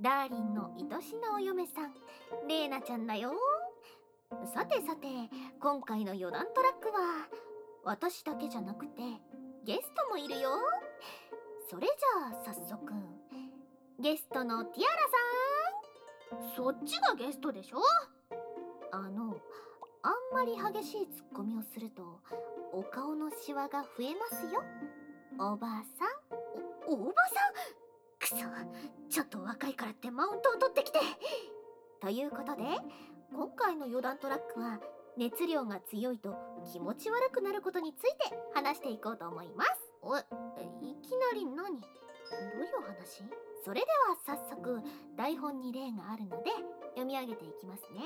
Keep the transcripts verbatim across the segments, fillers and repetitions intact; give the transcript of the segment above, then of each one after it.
ダーリンの愛しのお嫁さん、レイナちゃんだよ。さてさて、今回の余談トラックは私だけじゃなくてゲストもいるよ。それじゃあ早速ゲストのティアラさん。そっちがゲストでしょ。あのあんまり激しいツッコミをするとお顔のシワが増えますよ、おばあさん。お、おばさん。くそ、ちょっと若いからってマウントを取ってきて。ということで今回の余談トラックは熱量が強いと気持ち悪くなることについて話していこうと思います。おい、いきなり何？どういう話？それでは早速台本に例があるので読み上げていきますね。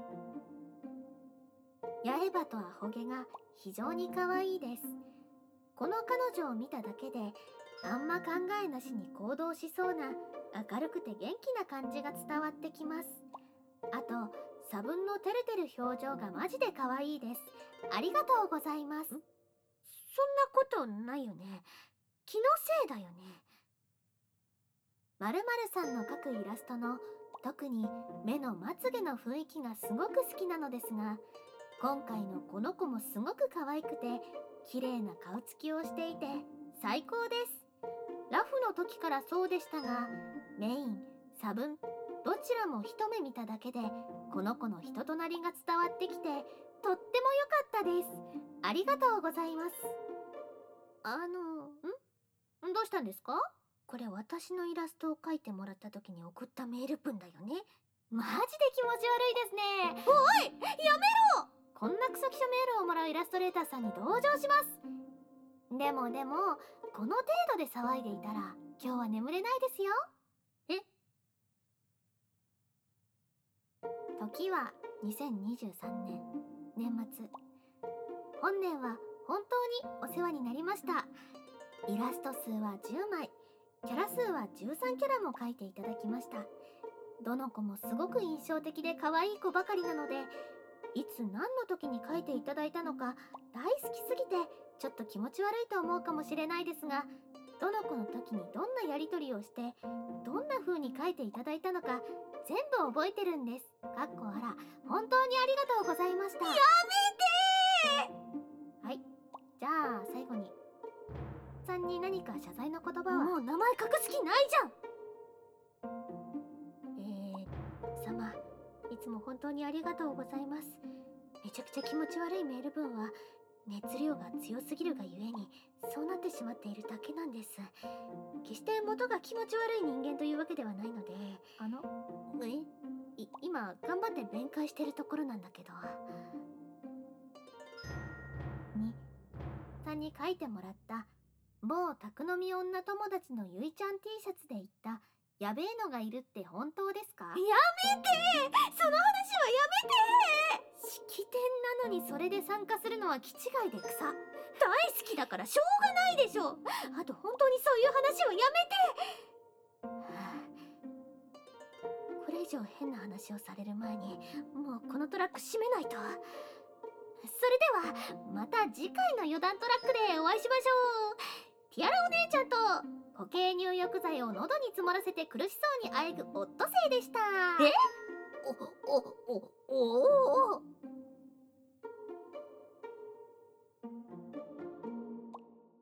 八重歯とアホ毛が非常に可愛いです。この彼女を見ただけであんま考えなしに行動しそうな明るくて元気な感じが伝わってきます。あと差分の照れてる表情がマジで可愛いです。ありがとうございます。そんなことないよね。気のせいだよね。〇〇さんの描くイラストの特に目のまつげの雰囲気がすごく好きなのですが、今回のこの子もすごく可愛くて綺麗な顔つきをしていて最高です。ラフの時からそうでしたが、メイン、差分どちらも一目見ただけでこの子の人となりが伝わってきてとっても良かったです。ありがとうございます。あのんどうしたんですか？これ私のイラストを描いてもらった時に送ったメール文だよね。マジで気持ち悪いですね。おい、やめろ。こんなクソ記書メールをもらうイラストレーターさんに同情します。でもでもこの程度で騒いでいたら今日は眠れないですよ。え？時はにせんにじゅうさんねん年末。本年は本当にお世話になりました。イラスト数はじゅうまい、キャラ数はじゅうさんキャラも描いていただきました。どの子もすごく印象的で可愛い子ばかりなので、いつ何の時に描いていただいたのか大好きすぎてちょっと気持ち悪いと思うかもしれないですが、どの子の時にどんなやり取りをしてどんな風に描いていただいたのか全部覚えてるんです。かっこあら、本当にありがとうございました。やめてー。はい、じゃあ最後にさんに何か謝罪の言葉は。もう名前隠す気ないじゃん。えー、様、いつも本当にありがとうございます。めちゃくちゃ気持ち悪いメール文は熱量が強すぎるがゆえにそうなってしまっているだけなんです。決して元が気持ち悪い人間というわけではないので。あのえい今頑張って弁解してるところなんだけど。にさんに書いてもらった某宅飲み女友達のゆいちゃん T シャツで言ったやべえのがいるって本当ですか？やめてー、その話はやめてー。式典なのにそれで参加するのは気違いで草。大好きだからしょうがないでしょ。あと本当にそういう話はやめて。はあ、これ以上変な話をされる前にもうこのトラック閉めないと。それではまた次回の余談トラックでお会いしましょう。ティアラお姉ちゃんと固形入浴剤を喉に詰まらせて苦しそうにあえぐオットセイでした。え？お、お、お、おお。